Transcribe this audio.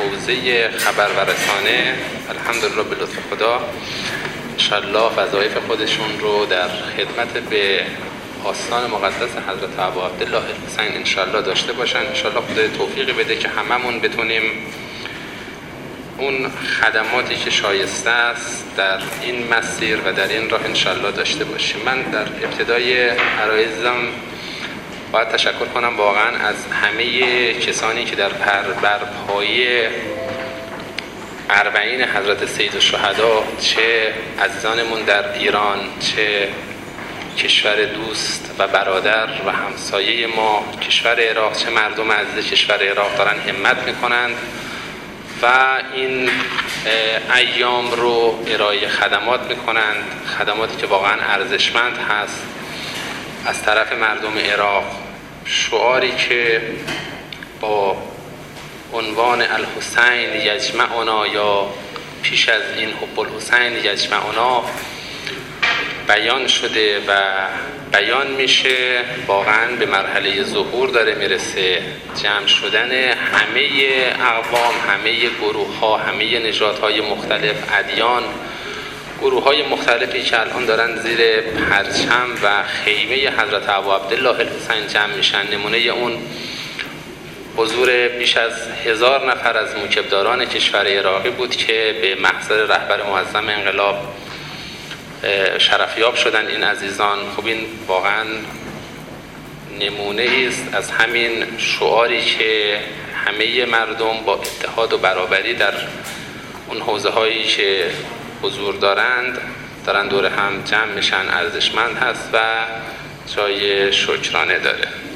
حوزه خبر و رسانه الحمدلله به لطف خدا انشالله وظایف خودشون رو در خدمت به آستان مقدس حضرت ابا عبدالله الحسین انشالله داشته باشن. انشالله خدا توفیقی بده که هممون بتونیم اون خدماتی که شایسته است در این مسیر و در این راه انشالله داشته باشیم. من در ابتدای عرایزم باید تشکر کنم واقعا از همه کسانی که در برپایه اربعین حضرت سید الشهدا، چه عزیزانمون در ایران، چه کشور دوست و برادر و همسایه ما کشور عراق، چه مردم عزیز کشور عراق دارن همت میکنند و این ایام رو ارائه خدمات میکنند، خدماتی که واقعا ارزشمند هست از طرف مردم عراق. شعاری که با عنوان الحسین یجمعنا یا پیش از این حب الحسین یجمعنا بیان شده و بیان میشه، واقعا به مرحله ظهور داره میرسه. جمع شدن همه اقوام، همه گروه ها، همه نژادهای های مختلف، ادیان، گروه های مختلفی که الان دارن زیر پرچم و خیمه حضرت ابا عبدالله الحسین جمع میشن. نمونه اون حضور بیش از 1000 نفر از موکبداران کشور عراقی بود که به محضر رهبر معظم انقلاب شرفیاب شدن این عزیزان. خب این واقعا نمونه است از همین شعاری که همه مردم با اتحاد و برابری در اون حوزه هایی که حضور دارند دارن دور هم جمع میشن، ارزشمند هست و جای شکرانه داره.